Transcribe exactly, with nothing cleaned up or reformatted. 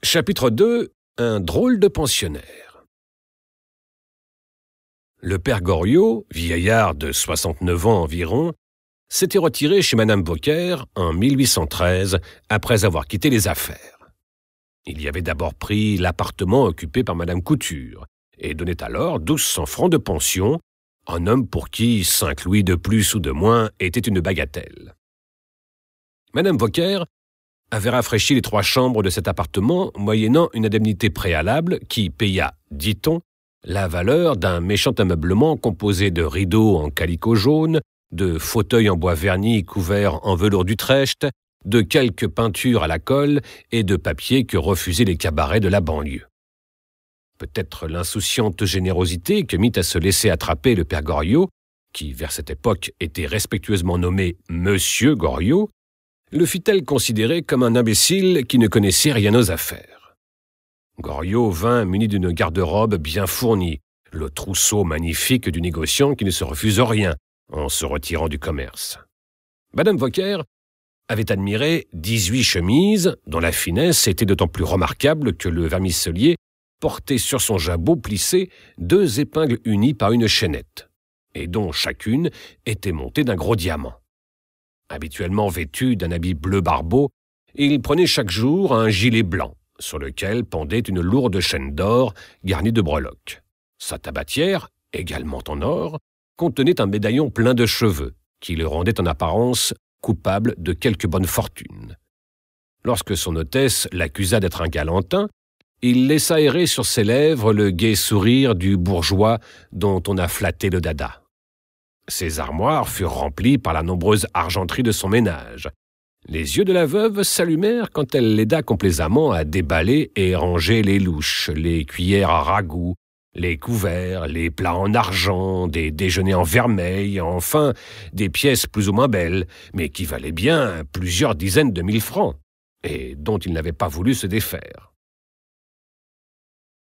Chapitre deux. Un drôle de pensionnaire. Le père Goriot, vieillard de soixante-neuf ans environ, s'était retiré chez madame Beaucaire en mille huit cent treize après avoir quitté les affaires. Il y avait d'abord pris l'appartement occupé par madame Couture et donnait alors douze cents francs de pension, un homme pour qui cinq louis de plus ou de moins était une bagatelle. Madame Beaucaire avait rafraîchi les trois chambres de cet appartement moyennant une indemnité préalable qui paya, dit-on, la valeur d'un méchant ameublement composé de rideaux en calicot jaune, de fauteuils en bois verni couverts en velours d'Utrecht, de quelques peintures à la colle et de papiers que refusaient les cabarets de la banlieue. Peut-être l'insouciante générosité que mit à se laisser attraper le père Goriot, qui vers cette époque était respectueusement nommé Monsieur Goriot, le fit-elle considérer comme un imbécile qui ne connaissait rien aux affaires. Goriot vint muni d'une garde-robe bien fournie, le trousseau magnifique du négociant qui ne se refuse rien en se retirant du commerce. Madame Beaucaire avait admiré dix-huit chemises, dont la finesse était d'autant plus remarquable que le vermicelier portait sur son jabot plissé deux épingles unies par une chaînette, et dont chacune était montée d'un gros diamant. Habituellement vêtu d'un habit bleu barbeau, il prenait chaque jour un gilet blanc, sur lequel pendait une lourde chaîne d'or garnie de breloques. Sa tabatière, également en or, contenait un médaillon plein de cheveux, qui le rendait en apparence coupable de quelque bonne fortune. Lorsque son hôtesse l'accusa d'être un galantin, il laissa errer sur ses lèvres le gai sourire du bourgeois dont on a flatté le dada. Ses armoires furent remplies par la nombreuse argenterie de son ménage. Les yeux de la veuve s'allumèrent quand elle l'aida complaisamment à déballer et ranger les louches, les cuillères à ragoût, les couverts, les plats en argent, des déjeuners en vermeil, enfin des pièces plus ou moins belles, mais qui valaient bien plusieurs dizaines de mille francs, et dont il n'avait pas voulu se défaire.